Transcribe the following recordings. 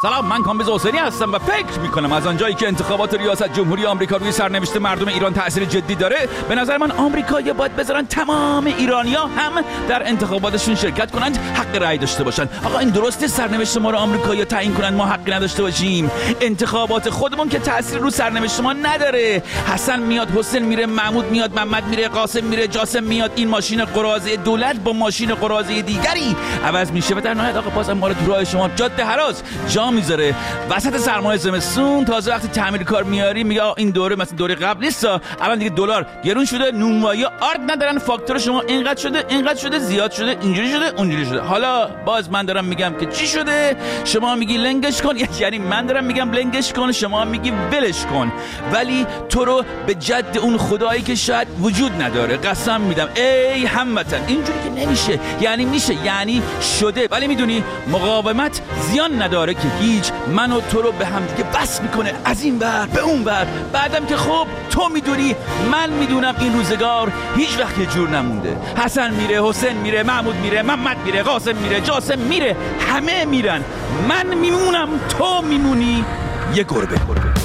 سلام، من کامبیز حسینی هستم و فکر میکنم از آنجایی که انتخابات ریاست جمهوری آمریکا روی سرنوشت مردم ایران تأثیر جدی داره، به نظر من آمریکایی‌ها باید بذارن تمام ایرانی‌ها هم در انتخاباتشون شرکت کنند، حق رأی داشته باشن. آقا این درسته سرنوشت ما رو آمریکایی‌ها تعیین کنن، ما حقی نداشته باشیم؟ انتخابات خودمون که تأثیر رو سرنوشت ما نداره. حسن میاد، حسین میره، محمود میاد، محمد میره، قاسم میره، جاسم میاد. این ماشین قراضه دولت با ماشین قراضه دیگری عوض میشه و در نهایت آقا بازم ما رو تو راه شما جاده هراز جا میذاره وسط سرمایه زمستون. تازه وقتی تعمیر کار میاری میگه این دوره مثلا دوره قبل نیست، الان دیگه دلار گرون شده، نونوایی آرد ندارن، فاکتور شما اینقدر شده، زیاد شده، اینجوری شده، اونجوری شده. حالا باز من دارم میگم که چی شده، شما میگی لنگش کن، یعنی من دارم میگم لنگش کن، شما میگی ولش کن. ولی تو رو به جد اون خدایی که شاید وجود نداره قسم میدم ای هموطن اینجوری که نمیشه، یعنی میشه، یعنی شده. ولی میدونی مقاومت زیان نداره که هیچ، من و تو رو به هم دیگه بس میکنه، از این ور به اون ور. بعدم که خب تو میدونی، من میدونم این روزگار هیچ وقت یه جور نمونده. حسن میره، حسین میره، محمود میره، محمد میره، قاسم میره، جاسم میره، همه میرن، من میمونم، تو میمونی، یه گربه.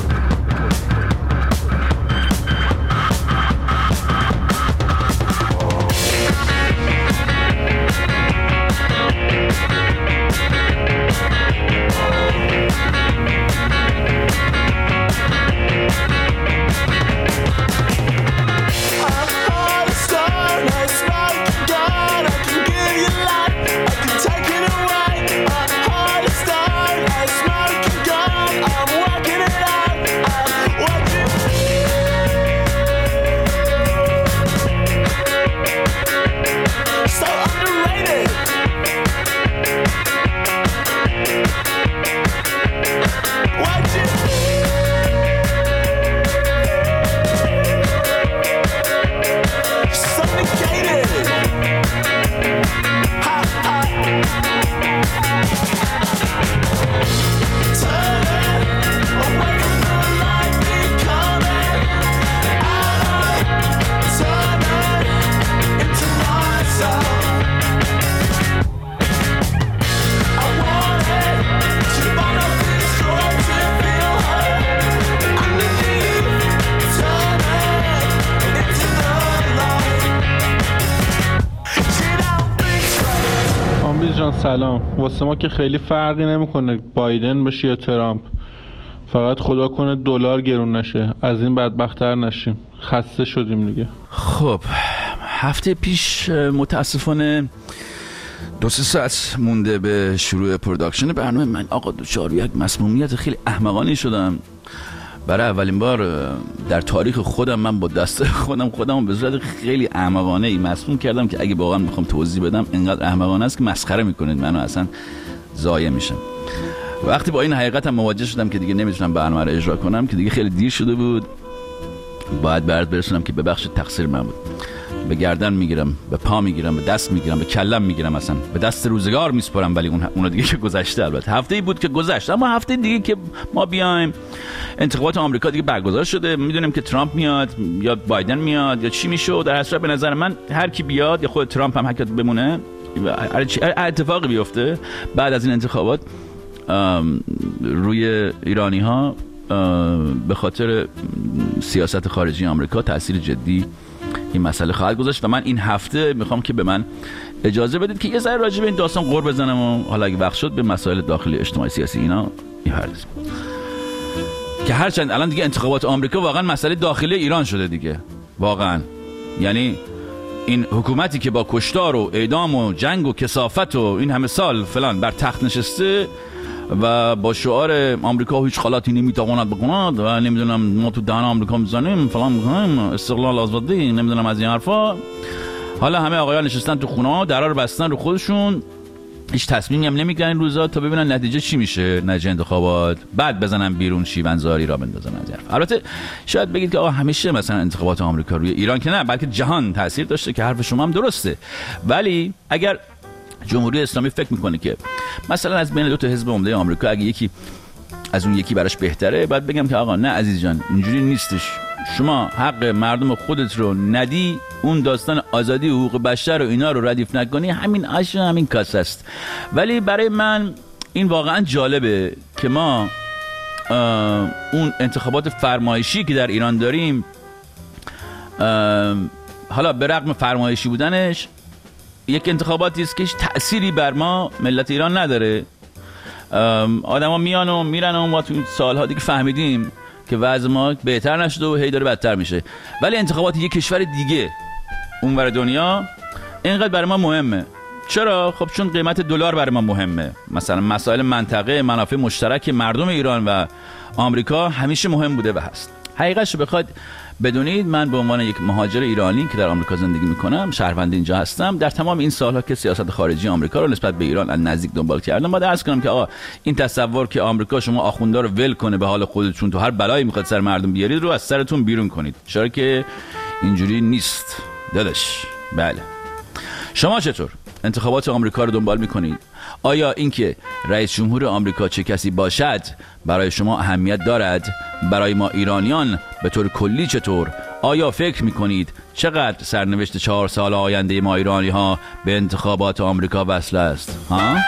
سلام. واسه ما که خیلی فرقی نمیکنه بایدن بشه یا ترامپ، فقط خدا کنه دلار گرون نشه، از این بدبخت‌تر نشیم، خسته شدیم دیگه. خب هفته پیش متاسفانه 2-3 ساعت مونده به شروع پروداکشن برنامه من آقا دچار یک مسمومیت خیلی احمقانه شدم. برای اولین بار در تاریخ خودم من با دست خودم به صورت خیلی احمقانه ای مسموم کردم که اگه واقعا بخوام توضیح بدم اینقدر احمقانه است که مسخره میکنید منو، اصلا ضایع میشم. وقتی با این حقیقت هم مواجه شدم که دیگه نمیتونم برنامه رو اجرا کنم، که دیگه خیلی دیر شده بود، باید برات برسونم که ببخشید تقصیر من بود. به گردن میگیرم، به پا میگیرم، به دست میگیرم، به کلم میگیرم، اصلا به دست روزگار میسپارم. ولی اون دیگه که گذشته، البته هفته‌ای بود که گذشت، اما هفته دیگه که ما بیایم انتخابات آمریکا دیگه برگزار شده، میدونیم که ترامپ میاد یا بایدن میاد یا چی میشه. در اصل به نظر من هر کی بیاد، یا خود ترامپ هم هر کی بمونه، اتفاقی بیفته بعد از این انتخابات روی ایرانی ها به خاطر سیاست خارجی آمریکا تأثیر جدی این مسئله خواهد گذاشت. و من این هفته میخوام که به من اجازه بدید که یه ذره راجع به این داستان غور بزنم و حالا اگه وقت شد به مسائل داخلی اجتماعی سیاسی اینا میپردازیم، که هرچند الان دیگه انتخابات آمریکا واقعا مسئله داخلی ایران شده دیگه، واقعا. یعنی این حکومتی که با کشتار و اعدام و جنگ و کثافت و این همه سال فلان بر تخت نشسته و با شعار آمریکا هیچ غلطی نمیتواند بکند و نمیدونم ما تو دهن آمریکا میزنیم فلان میکنیم، استقلال آزادی، نمیدونم از این حرفا. حالا همه آقایان نشستن تو خونه، درا رو بستن رو خودشون، هیچ تصمیمی هم نمیگیرن این روزا تا ببینن نتیجه چی میشه، نتیجه انتخابات، بعد بزنن بیرون شیونزاری را بندازن از حرف. البته شاید بگید که آقا همیشه مثلا انتخابات آمریکا روی ایران که نه، بلکه جهان تاثیر داشته، که حرف شما هم درسته. ولی اگر جمهوری اسلامی فکر میکنه که مثلا از بین دو تا حزب عمده آمریکا اگه یکی از اون یکی براش بهتره، بعد بگم که آقا نه عزیز جان اینجوری نیستش، شما حق مردم خودت رو ندی، اون داستان آزادی و حقوق بشر و اینا رو ردیف نکنی، همین آش همین کاسه است. ولی برای من این واقعا جالبه که ما اون انتخابات فرمایشی که در ایران داریم، حالا به رغم فرمایشی بودنش یک انتخاباتی است که هیچ تأثیری بر ما ملت ایران نداره. آدما میان و میرن و ما تو سالها دیگه فهمیدیم که وضع ما بهتر نشده و هی داره بدتر میشه. ولی انتخابات یک کشور دیگه اونور دنیا اینقدر برای ما مهمه. چرا؟ خب چون قیمت دلار برای ما مهمه. مثلا مسائل منطقه، منافع مشترک مردم ایران و آمریکا همیشه مهم بوده و هست. حقیقتش رو بخواد بدونید، من به عنوان یک مهاجر ایرانی که در آمریکا زندگی میکنم، شهروند اینجا هستم، در تمام این سالها که سیاست خارجی آمریکا رو نسبت به ایران از نزدیک دنبال کردم، باید عرض کنم که آقا این تصور که آمریکا شما آخوندا رو ول کنه به حال خودتون تو هر بلایی میخواد سر مردم بیارید رو از سرتون بیرون کنید. چرا که اینجوری نیست داداش. بله. شما چطور انتخابات آمریکا رو دنبال میکنید؟ آیا اینکه رئیس جمهور آمریکا چه کسی باشد برای شما اهمیت دارد؟ برای ما ایرانیان به طور کلی چطور؟ آیا فکر میکنید چقدر سرنوشت 4 سال آینده ما ایرانی ها به انتخابات آمریکا وصل است؟ ها؟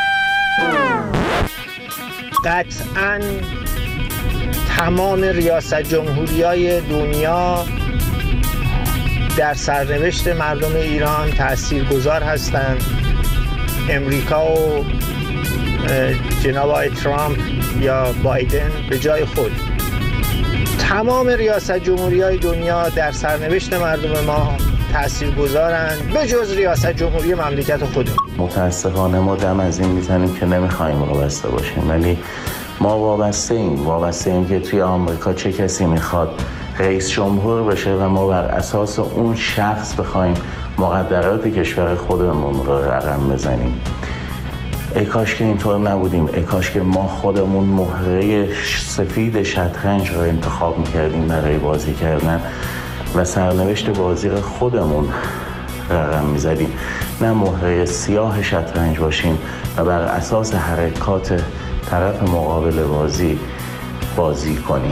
قطعاً تمام ریاست جمهوری‌های دنیا در سرنوشت مردم ایران تاثیرگذار هستند. امریکا و جناب آقای ترامپ یا بایدن به جای خود، تمام ریاست جمهوری‌های دنیا در سرنوشت مردم ما تاثیرگذارند به جز ریاست جمهوری مملکت خودمون. متاسفانه ما دم از این میزنیم که نمیخوایم وابسته باشیم، ولی ما وابسته ایم که توی آمریکا چه کسی میخواد رئیس جمهور بشه و ما بر اساس اون شخص بخوایم مقدرات کشور خودمون رو رقم بزنیم. ای کاش که اینطور نبودیم، ای کاش که ما خودمون مهره سفید شطرنج رو انتخاب میکردیم برای بازی کردن و سرنوشت بازی رو خودمون رقم میزدیم، نه مهره سیاه شطرنج باشیم و بر اساس حرکات طرف مقابل بازی کنیم.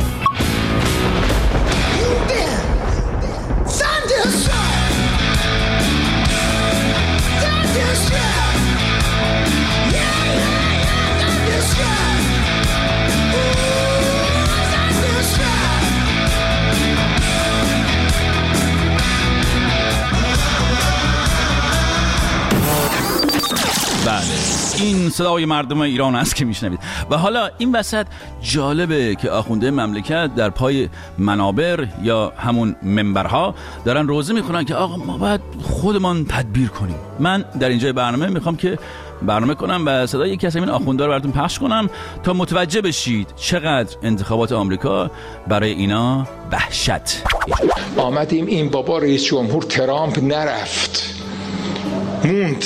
این صدای مردم ایران است که میشنوید. و حالا این وسط جالبه که آخونده مملکت در پای منابر یا همون منبرها دارن روزه میخونن که آقا ما باید خودمان تدبیر کنیم. من در اینجای برنامه میخوام که برنامه کنم و صدای یکی از همین آخونده رو براتون پخش کنم تا متوجه بشید چقدر انتخابات آمریکا برای اینا وحشت. آمدیم این بابا رئیس جمهور ترامپ نرفت، موند.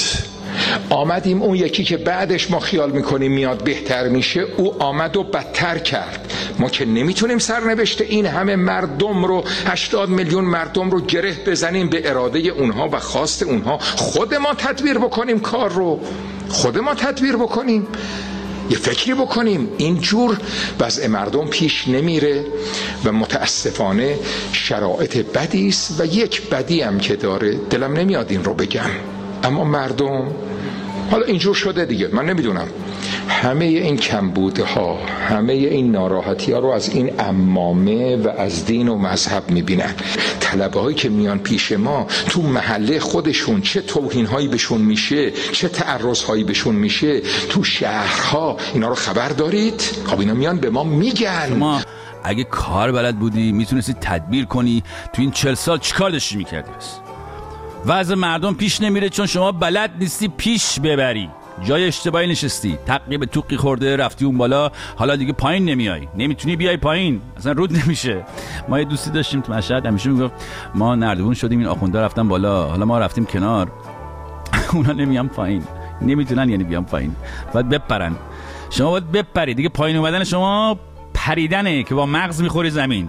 آمدیم اون یکی که بعدش ما خیال میکنیم میاد بهتر میشه، او آمد و بدتر کرد. ما که نمیتونیم سرنوشت این همه مردم رو، 80 میلیون مردم رو گره بزنیم به اراده اونها و خواست اونها. خود ما تدبیر بکنیم کار رو، خود ما تدبیر بکنیم، یه فکری بکنیم. اینجور وضع مردم پیش نمیره و متاسفانه شرایط بدی است و یک بدی هم که داره، دلم نمیاد این رو بگم، اما مردم حالا اینجور شده دیگه. من نمیدونم همه این کمبودها، همه این ناراحتی ها رو از این عمامه و از دین و مذهب میبینن. طلبه هایی که میان پیش ما تو محله خودشون چه توهین هایی بهشون میشه، چه تعرض هایی بهشون میشه تو شهرها، اینا رو خبر دارید؟ خب اینا میان به ما میگن. شما اگه کار بلد بودی میتونستی تدبیر کنی، تو این 40 سال چیکار داشتی میکردی؟ وضع مردم پیش نمیره چون شما بلد نیستی پیش ببری. جای اشتباهی نشستی، تقی به توقی خورده، رفتی اون بالا، حالا دیگه پایین نمیای، نمیتونی بیای پایین، اصلا رود نمیشه. ما یه دوستی داشتیم تو مشهد، همیشه میگفت ما نردبون شدیم، این آخونده رفتن بالا، حالا ما رفتیم کنار، اونا نمیان پایین، نمیتونن یعنی بیان پایین، باید بپرن. شما باید بپری دیگه. پایین اومدن شما پریدنه که با مغز میخوری زمین.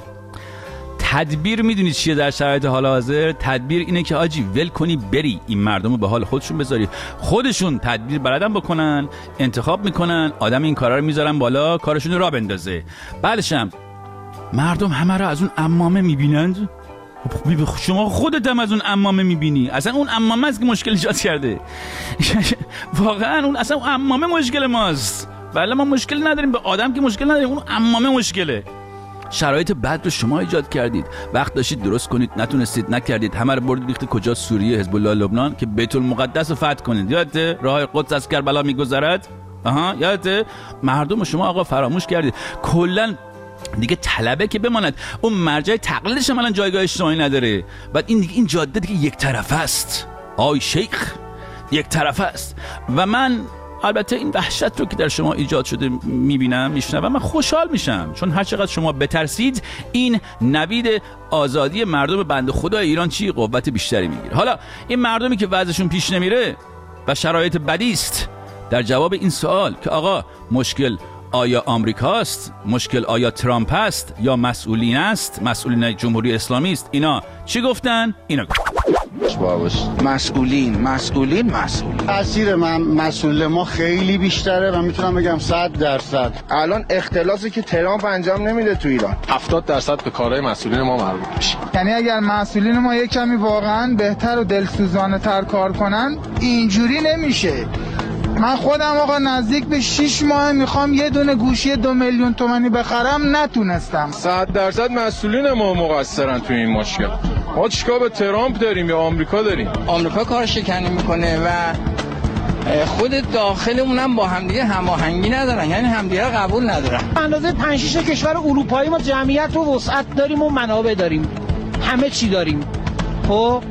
تدبیر میدونید چیه در شرایط حال حاضر؟ تدبیر اینه که آجی ول کنی بری، این مردم رو به حال خودشون بذاری، خودشون تدبیر بلدن بکنن، انتخاب میکنن، آدم این کارا رو میذارن بالا، کارشون رو راه بندازه. بعدش هم مردم همه رو از اون عمامه میبینند. شما خودت هم از اون عمامه میبینی، اصلا اون عمامه است که مشکل ایجاد کرده. واقعا اون اصلا اون عمامه مشکل ماست. بله ما مشکل نداریم، به آدم که مشکل نداریم، اون عمامه مشکله. شرایط بد رو شما ایجاد کردید، وقت داشتید درست کنید نتونستید، نکردید، همه رو بردید ریختید کجا؟ سوریه، حزب الله لبنان، که بیت المقدس رو فتح کنید. یادته راه قدس از کربلا میگذرد؟ یادته؟ مردم شما آقا فراموش کردید. کلا دیگه طلبه که بماند، اون مرجع تقلیدش هم الان جایگاه اجتماعی نداره. بعد این دیگه این جاده دیگه یک طرفه است آی شیخ، یک طرفه است. و من البته این وحشت رو که در شما ایجاد شده میبینم، میشنوم، من خوشحال میشم، چون هر چقدر شما بترسید این نوید آزادی مردم بنده خدای ایران چی قوت بیشتری میگیره. حالا این مردمی که وضعشون پیش نمیره و شرایط بدی است، در جواب این سوال که آقا مشکل آیا آمریکاست، مشکل آیا ترامپ است یا مسئولین است، مسئولین جمهوری اسلامی است، اینا چی گفتن؟ اینا مسئولین تاثیر مسئول ما خیلی بیشتره و میتونم بگم 100%. الان اختلافی که ترامپ انجام نمیده تو ایران 70% به کارهای مسئولین ما مربوط میشه. یعنی اگر مسئولین ما یک کمی واقعا بهتر و دلسوزانه تر کار کنن اینجوری نمیشه. من خودم آقا نزدیک به 6 ماه میخوام یه دونه گوشی 2 میلیون تومانی بخرم، نتونستم. 100% مسئولین ما مقصرن تو این مشکل. ما چیکار به ترامپ داریم یا آمریکا داریم؟ آمریکا کار شکنی میکنه و خود داخلمون هم با همدیگه هماهنگی ندارن، یعنی همدیگه رو قبول ندارن. اندازه 5-6 کشور اروپایی ما جمعیت و وسعت داریم و منابع داریم، همه چی داریم. خب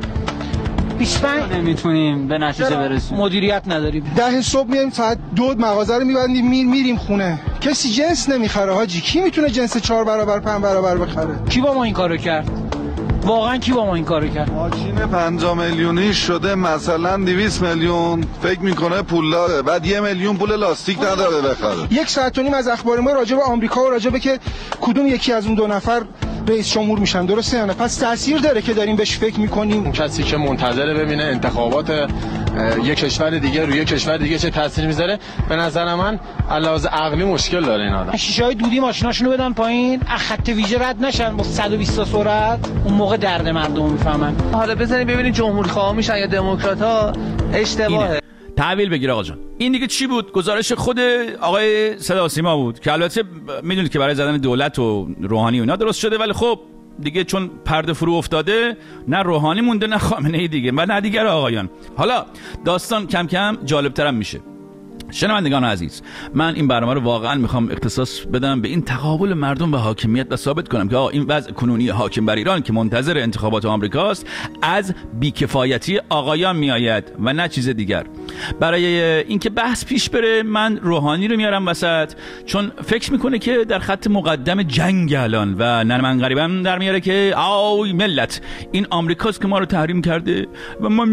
25 نمیتونیم به نتیجه برسیم، مدیریت نداریم. 10 صبح میایم ساعت 2 مغازه رو میبندیم میریم خونه. کسی جنس نمیخره حاجی. کی میتونه جنس 4 برابر 5 برابر بخره؟ کی با ما این کارو کرد؟ واقعا کی با ما این کارو کرد؟ ماشین 5 میلیونی شده مثلا 200 میلیون، فکر میکنه پول داره، بعد 1 میلیون پول لاستیک نداره بخره. 1 ساعت و نیم از اخبار ما راجع به آمریکا و راجع به که کدوم یکی از اون 2 نفر رئیس جمهور میشن، درسته یا نه؟ پس تاثیر داره که داریم بهش فکر میکنیم. کسی که منتظر ببینه انتخابات یک کشور دیگه روی یک کشور دیگه چه تأثیری میذاره، به نظر من علاوه عقلی مشکل داره این آدم. شیشه‌های دودی ماشیناشونو بدن پایین، از خط ویژه رد نشن با 120 تا سرعت، اون موقع درد مردم میفهمن. حالا بزنید ببینید جمهوری خواه میشن یا دموکرات‌ها، اشتباهه. تحویل بگیر آقا جان. این دیگه چی بود؟ گزارش خود آقای صدا و سیما بود که البته میدونید که برای زدن دولت و روحانی و اینا درست شده، ولی خب دیگه چون پرده فرو افتاده، نه روحانی مونده نه خامنه‌ای دیگه و نه دیگر آقایان. حالا داستان کم کم جالب‌ترم میشه. شنوندگان عزیز، من این برنامه رو واقعا میخوام اختصاص بدم به این تقابل مردم و حاکمیت و ثابت کنم که این وضع کنونی حاکم بر ایران که منتظر انتخابات آمریکاست از بیکفایتی آقایان میآید و نه چیز دیگر. برای اینکه بحث پیش بره من روحانی رو میارم وسط، چون فکر میکنه که در خط مقدم جنگ الان و نه من غریبم در میاره که آی ملت این آمریکاست که ما رو تحریم کرده و ما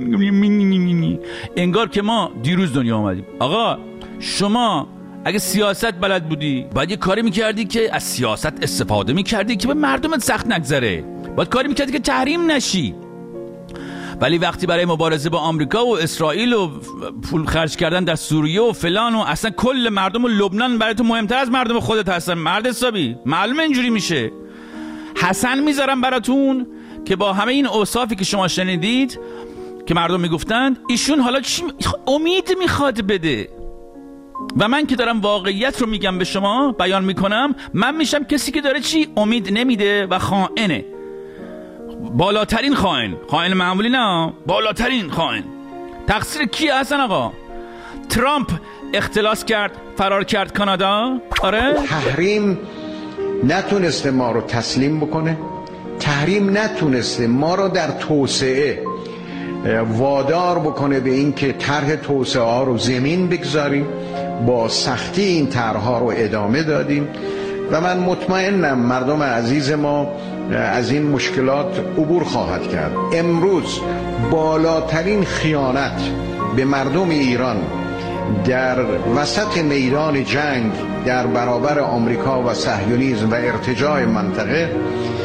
انگار که ما دیروز دنیا آمدیم. آقا شما اگه سیاست بلد بودی باید یه کاری میکردی که از سیاست استفاده میکردی که به مردمت سخت نگذره، باید کاری میکردی که تحریم نشی. ولی وقتی برای مبارزه با آمریکا و اسرائیل و پول خرج کردن در سوریه و فلان و اصلا کل مردم و لبنان برای تو مهمتر از مردم خودت هستن، مرد حسابی معلومه اینجوری میشه. حسن میذارم براتون که با همه این اوصافی که شما شنیدید که مردم میگفتند، ایشون حالا چی امید میخواد بده و من که دارم واقعیت رو میگم به شما بیان میکنم، من میشم کسی که داره چی امید نمیده و خائنه. بالاترین خائن معمولی نه، بالاترین خائن. تقصیر کی هستن آقا؟ ترامپ اختلاس کرد فرار کرد کانادا. آره تحریم نتونسته ما رو تسلیم بکنه، تحریم نتونسته ما رو در توسعه وادار بکنه به این که طرح توسعه ها رو زمین بگذاریم. با سختی این طرح‌ها رو ادامه دادیم و من مطمئنم مردم عزیز ما از این مشکلات عبور خواهد کرد. امروز بالاترین خیانت به مردم ایران در وسط میدان جنگ در برابر آمریکا و صهیونیسم و ارتجاع منطقه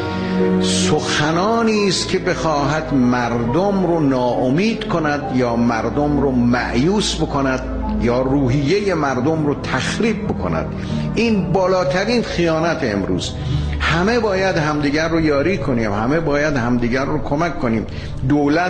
سخنانی است که بخواهد مردم رو ناامید کند یا مردم رو مایوس بکند یا روحیه مردم رو تخریب بکند. این بالاترین خیانت امروز. همه باید همدیگر رو یاری کنیم، همه باید همدیگر رو کمک کنیم. دولت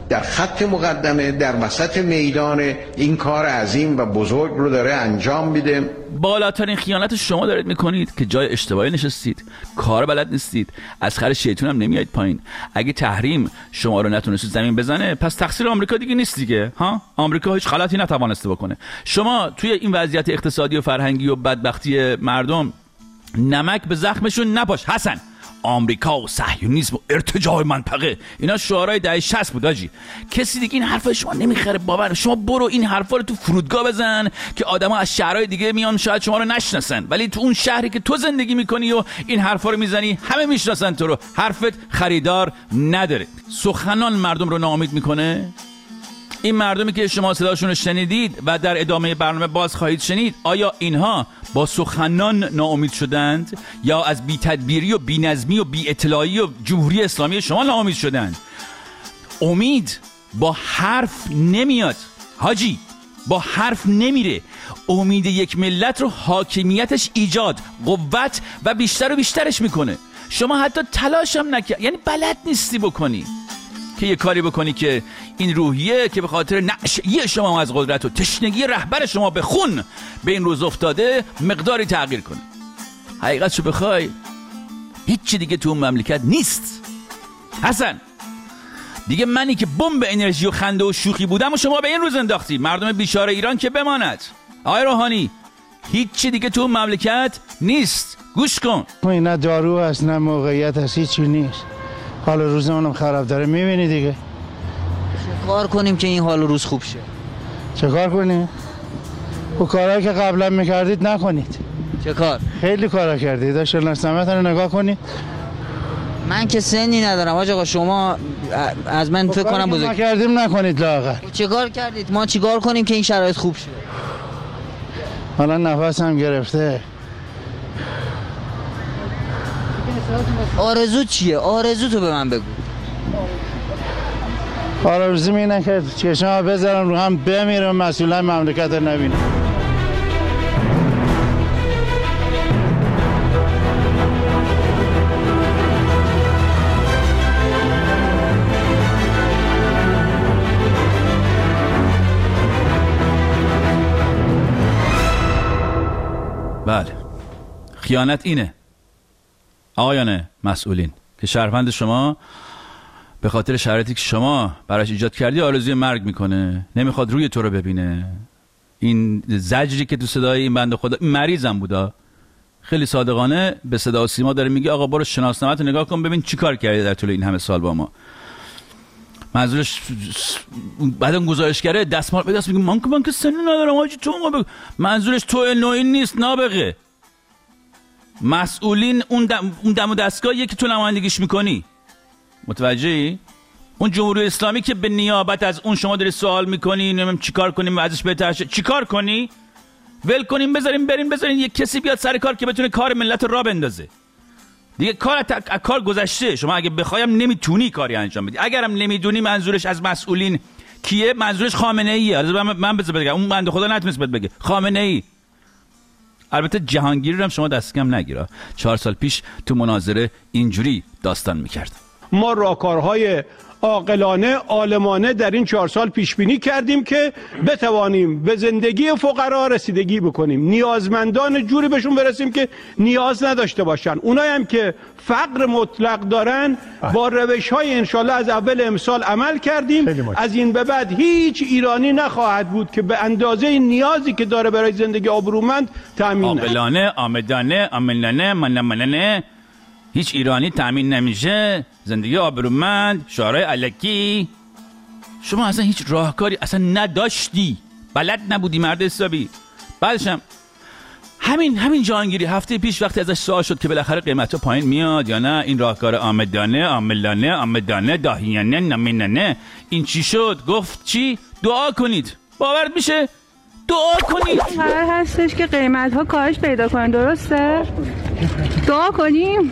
در خط مقدمه، در وسط میدان این کار عظیم و بزرگ رو داره انجام میده. بالاترین خیانت شما دارید میکنید که جای اشتباهی نشستید، کار بلد نیستید، از خر شیطون هم نمیایید پایین. اگه تحریم شما رو نتونست زمین بزنه پس تقصیر آمریکا دیگه نیست دیگه. ها، آمریکا هیچ غلطی نتوانسته بکنه. شما توی این وضعیت اقتصادی و فرهنگی و بدبختی مردم نمک به زخمشون نپاش. حسن، آمریکا و صهیونیسم و ارتجاع منطقه، اینا شعارهای دهه 60 بود آجی. کسی دیگه این حرفا شما نمیخره باور. شما برو این حرفا رو تو فرودگاه بزن که آدما از شهرهای دیگه میان شاید شما رو نشناسن، ولی تو اون شهری که تو زندگی میکنی و این حرفا رو میزنی همه میشناسن تو رو. حرفت خریدار نداره. سخنان مردم رو ناامید میکنه. این مردمی که شما صداشون رو شنیدید و در ادامه برنامه باز خواهید شنید، آیا اینها با سخنان ناامید شدند یا از بی تدبیری و بی نظمی و بی اطلاعی و جمهوری اسلامی شما ناامید شدند؟ امید با حرف نمیاد حاجی، با حرف نمیره. امید یک ملت رو حاکمیتش ایجاد، قوت و بیشتر و بیشترش میکنه. شما حتی تلاش هم نکرد، یعنی بلد نیستی بکنی که یه کاری بکنی که این روحیه که به خاطر نشئی شما از قدرت و تشنگی رهبر شما به خون به این روز افتاده مقداری تغییر کنه. حقیقتشو بخوای هیچی دیگه تو اون مملکت نیست. حسن دیگه منی که بمب انرژی و خنده و شوخی بودم و شما به این روز انداختی. مردم بیچاره ایران که بماند. آقای روحانی هیچی دیگه تو اون مملکت نیست. گوش کن. نه دارو هست نه موقعیت هست، هیچی نیست. حال روز منم خراب داره، میبینی دیگه. چه کار کنیم که این حال روز خوب شه؟ چه کار کنیم؟ او کارهایی که قبلا میکردید نکنید. چه کار؟ خیلی کارا کردید. داشتن سمت رو نگاه کنید. من که سنی ندارم آقا، شما از من فکر کنم بزرگ کردیم نکنید لااقل. چه کار کردید؟ ما چی کار کنیم که این شرایط خوب شه؟ حالا نفسم گرفته. آرزو چیه؟ آرزو تو به من بگو. آرزو اینه که چشم‌ها بذارم رو هم بمیرم، مسئولای مملکت رو نبینم. بله، خیانت اینه آقایان مسئولین که شهروند شما به خاطر شرایطی که شما براش ایجاد کردی آرزوی مرگ میکنه، نمیخواد روی تو رو ببینه. این زجری که تو صدای این بنده خدا، این مریضم بودا، خیلی صادقانه به صدا و سیما داره میگه آقا برو شناسنامه‌تو نگاه کن ببین چی کار کردی در طول این همه سال با ما. منظورش بعدم گزارشگره دستمال به دست میگه من که سنی ندارم حاجی تو ما بگو. منظورش تو نوعی نیست نابغه. مسئولین اون دم و دستگاهیه که تو نمایندگیش میکنی. متوجهی؟ اون جمهوری اسلامی که به نیابت از اون شما داری سوال میکنی نمیدونم چیکار کنیم ازش بهتر شه. چیکار کنی؟ ول کنیم بذاریم بریم بذارین یک کسی بیاد سر کار که بتونه کار ملت رو راه بندازه. دیگه کار گذشته. شما اگه بخوایم نمیتونی کاری انجام بدی. اگرم نمیدونی منظورش از مسئولین کیه؟ منظورش خامنه ایه. من بذار بگم اون بنده خدا نتونست بگه خامنه ای. البته جهانگیری رو هم شما دست کم نگیره. 4 سال پیش تو مناظره اینجوری داستان میکرد. ما راهکارهای عاقلانه عالمانه در این 4 سال پیش بینی کردیم که بتوانیم به زندگی فقرا رسیدگی بکنیم، نیازمندان جوری بهشون برسیم که نیاز نداشته باشن. اونایی هم که فقر مطلق دارن با روش‌های انشالله از اول امسال عمل کردیم. از این به بعد هیچ ایرانی نخواهد بود که به اندازه نیازی که داره برای زندگی آبرومند تامین نشه. عاقلانه، آمدانه، عاملانه، منمنانه هیچ ایرانی تامین نمیشه. زندگی آبرومند، شعارهای الکی. شما اصلا هیچ راهکاری اصلا نداشتی، بلد نبودی مرد حسابی. بعدش هم همین جهانگیری هفته پیش وقتی ازش سوال شد که بالاخره قیمتا پایین میاد یا نه، این راهکار آمدانه، عاملانه، آمدانه، داهیانه، نمینانه، این چی شد؟ گفت چی؟ دعا کنید. باورت میشه؟ دعا کنید. قرار هستش که قیمت ها کاهش پیدا کنن، درسته؟ دعا کنیم.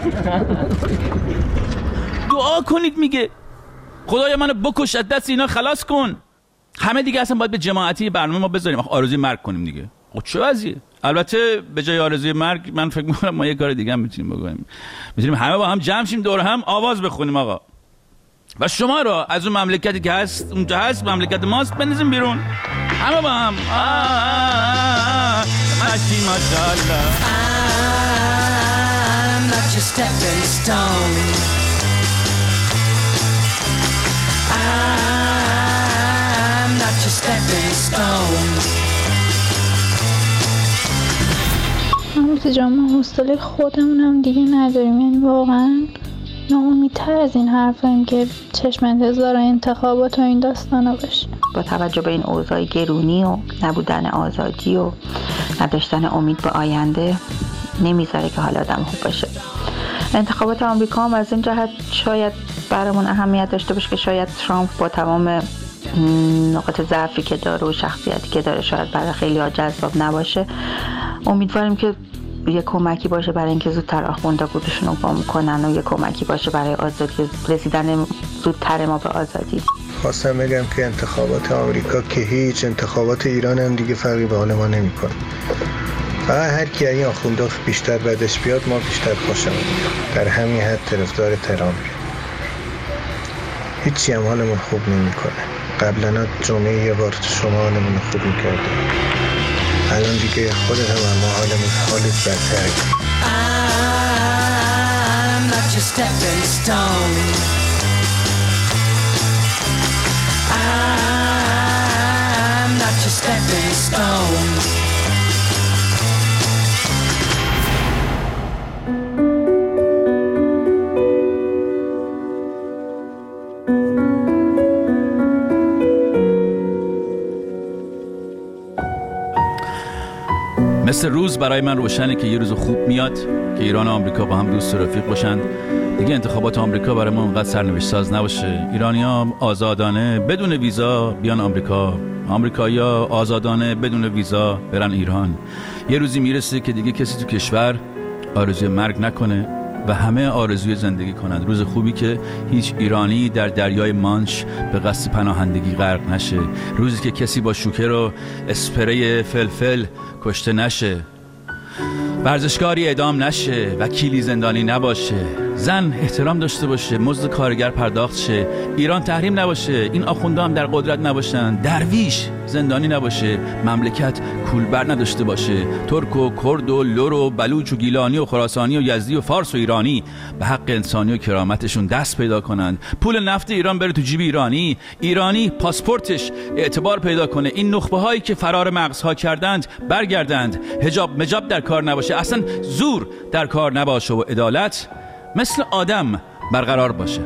دعا کنید میگه. خدایا منو بکش، از دست اینا خلاص کن. همه دیگه اصلا باید به جماعتی برنامه ما بذاریم آرزوی مرگ کنیم دیگه. چه وضعیه؟ البته به جای آرزوی مرگ من فکر می‌کنم ما یه کار دیگه هم میتونیم بکنیم. میتونیم همه با هم جمع شیم دور هم آواز بخونیم. آقا و شما را از اون مملکتی که هست اونجا هست مملکت ماست بندازیم بیرون، همه با هم. ماشی ماشاءالله. I'm not your stepping stone. I'm not your stepping stone. هموزی جان ما حوصله خودمونم دیگه نداریم، یعنی واقعا ناامیدتر از این حرفیم که چشم انتظار انتخابات و این داستانا باشه. با توجه به این اوضاع گرونی و نبودن آزادی و نداشتن امید به آینده نمیذاره که حال آدم خوب باشه. انتخابات آمریکا هم از این جهت شاید برامون اهمیت داشته باشه که شاید ترامپ با تمام نقاط ضعفی که داره و شخصیتی که داره شاید برای خیلی ها جذاب نباشه. امیدواریم که یه کمکی باشه برای اینکه زودتر آخوندا گروشون رو گم کنن و یه کمکی باشه برای آزادی، رسیدن زودتر ما به آزادی. خواستم بگم که انتخابات آمریکا که هیچ، انتخابات ایران هم دیگه فرقی به حال ما نمی‌کنه. فقط هر کی این آخوندا بیشتر بدش بیاد ما بیشتر خوشمون میاد. در همین حد طرفدار ترامپ. هیچی هم حالمون خوب نمی‌کنه. قبلا جمعه یه بار شما حالمون خوب می‌کرد. الان دیگه خودت هم ما حالت بدتر. I'm not your stepping stone. I'm not your stepping stone. مثل روز برای من روشنه که یه روز خوب میاد که ایران و آمریکا با هم دوست و رفیق باشن. دیگه انتخابات آمریکا برای ما اونقدر سرنوشت ساز نباشه. ایرانی‌ها آزادانه بدون ویزا بیان آمریکا، آمریکایی‌ها آزادانه بدون ویزا برن ایران. یه روزی میرسه که دیگه کسی تو کشور آرزوی مرگ نکنه و همه آرزوی زندگی کنند. روز خوبی که هیچ ایرانی در دریای مانش به قصد پناهندگی غرق نشه. روزی که کسی با شوکر و اسپری فلفل کشته نشه، ورزشکاری اعدام نشه، وکیلی زندانی نباشه، زن احترام داشته باشه، مزد کارگر پرداخت شه، ایران تحریم نباشه، این آخوندا هم در قدرت نباشن، درویش زندانی نباشه، مملکت کولبر نداشته باشه، ترک و کرد و لور و بلوچ و گیلانی و خراسانی و یزدی و فارس و ایرانی به حق انسانی و کرامتشون دست پیدا کنند. پول نفت ایران بره تو جیب ایرانی پاسپورتش اعتبار پیدا کنه. این نخبه هایی که فرار مغزها کردند برگردند. حجاب مجاب در کار نباشه، اصلا زور در کار نباشه و عدالت مثل آدم برقرار باشه.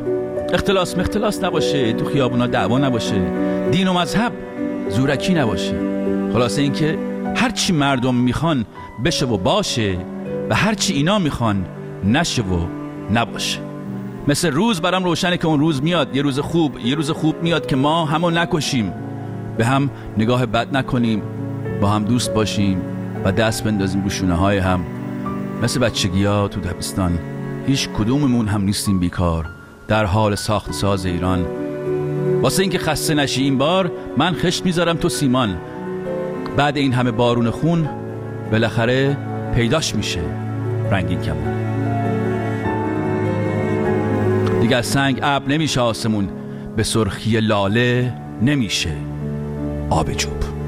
اختلاس نباشه، تو خیابونا دعوا نباشه، دین و مذهب زورکی نباشه. خلاصه این که هرچی مردم میخوان بشه و باشه و هرچی اینا میخوان نشه و نباشه. مثل روز برام روشنه که اون روز میاد، یه روز خوب میاد که ما همو نکشیم، به هم نگاه بد نکنیم، با هم دوست باشیم و دست بندازیم رو شونه های هم. مثل بچگی ها تو دبستان هیچ کدوممون هم نیستیم بیکار در حال ساخت ساز ایران. واسه اینکه خسته نشی این بار من خشت میذارم تو سیمان. بعد این همه بارون خون بالاخره پیداش میشه رنگین کمون. دیگه از سنگ ابر نمیشه آسمون، به سرخی لاله نمیشه آب جوب.